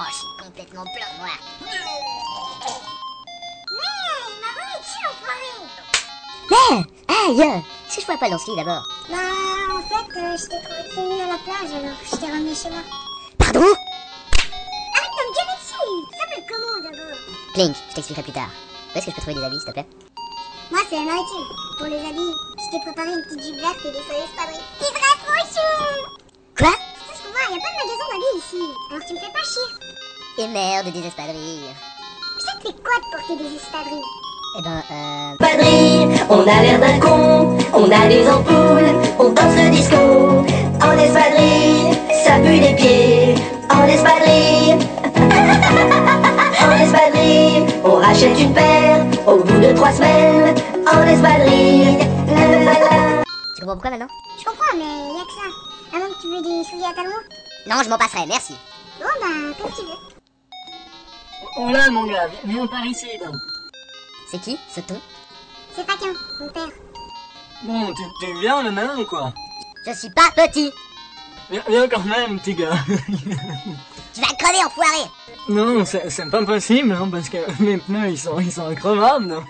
Oh, je suis complètement plein, moi. Mais, il m'a volé dessus, enfoiré. Aïe! Est-ce que je pourrais pas dans ce lit d'abord? Bah, en fait, je t'ai trouvé tout nu à la plage, alors je t'ai ramené chez moi. Pardon? Arrête de me gueuler dessus. Ça s'appelle comment, d'abord? Clink, je t'expliquerai plus tard. Où est-ce que je peux trouver des habits, s'il te plaît? Moi, c'est la maritime. Pour les habits, je t'ai préparé une petite jupe verte et des feuilles espadrilles. C'est très trop chou. Quoi? C'est ce qu'on voit, y a pas de magasin d'habits ici. Alors tu me fais pas chier. Et merde, des espadrilles. Ça te fait quoi de porter des espadrilles? Eh ben, Espadrilles, on a l'air d'un con, on a des ampoules, on danse le disco. En espadrille, ça pue les pieds. En espadrille, en espadrille, on rachète une paire au bout de 3 semaines. En espadrille, la la la la. tu comprends pourquoi maintenant? Je comprends, mais y a que ça. À moins que tu veux des souliers à talons. Non, je m'en passerai, merci. Bon, bah, comme tu veux. Oh là, mon gars, viens par ici, donc. C'est qui, ce ton? C'est Faquin, mon père. Bon, tu viens maintenant ou quoi? Je suis pas petit. Viens quand même, petit gars. Tu vas crever, enfoiré. Non, c'est pas possible, hein, parce que mes pneus, ils sont increvables, non?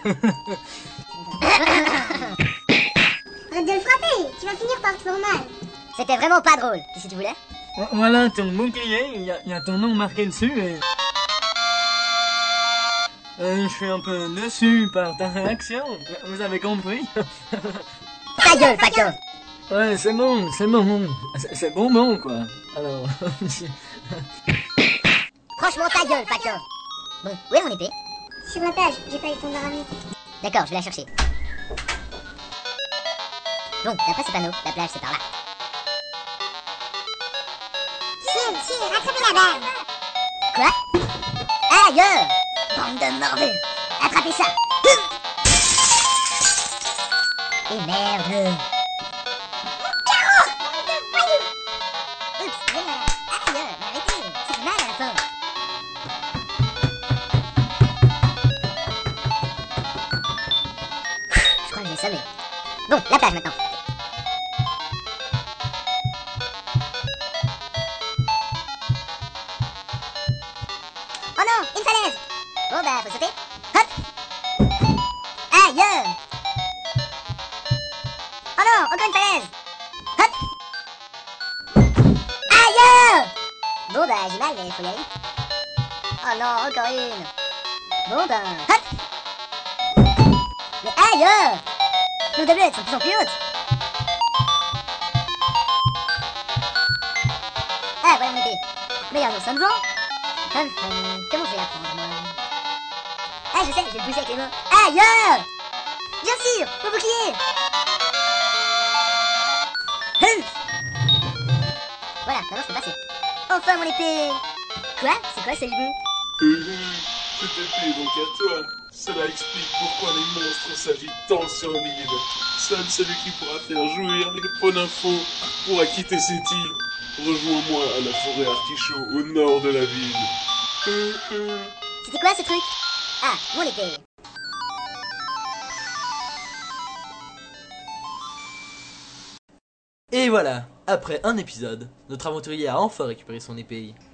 Arrête de le frapper, tu vas finir par te faire mal. C'était vraiment pas drôle. Qu'est-ce que tu voulais? Voilà ton bouclier, il y a ton nom marqué dessus et... je suis un peu déçu par ta réaction, vous avez compris? Ta gueule, Faquin. Ouais, c'est bon. C'est bonbon, quoi. Alors... Franchement, ta gueule, Faquin. Bon, où est mon épée? Sur la plage, j'ai pas eu le temps de la ramener. D'accord, je vais la chercher. Bon, d'après ce panneau, la plage c'est par là. Chier, rattrapez la balle. Quoi? Aïe! Bande de morveux! Attrapez ça! Et merde! Oups, aïe! Mais arrêtez! Ça fait mal à la fin! Je crois que j'ai sommé. Bon, la plage maintenant. Oh non, une falaise! Bon bah, faut sauter. Hop! Aïe! Oh non, encore une falaise! Hop! Aïe! Bon bah, j'ai mal, mais faut y aller. Oh non, encore une! Bon bah, hop! Mais aïe! Nos tablettes sont de plus en plus hautes! Ah, voilà mon épée. Mais il y a un ours en devant. Comment je vais la prendre, moi? Ah, je sais, je vais le pousser avec les mains. Aïe! Bien sûr, mon bouclier! Voilà, maintenant je peux passer. Enfin mon épée! Quoi? C'est quoi ce hibou? Cette épée est donc à toi. Cela explique pourquoi les monstres s'agitent tant sur l'île. Seul celui qui pourra faire jouir les pots d'infos pourra quitter cette île. Rejoins-moi à la forêt Artichaut au nord de la ville. C'était quoi ce truc? Ah, mon épée! Et voilà, après un épisode, notre aventurier a enfin récupéré son épée.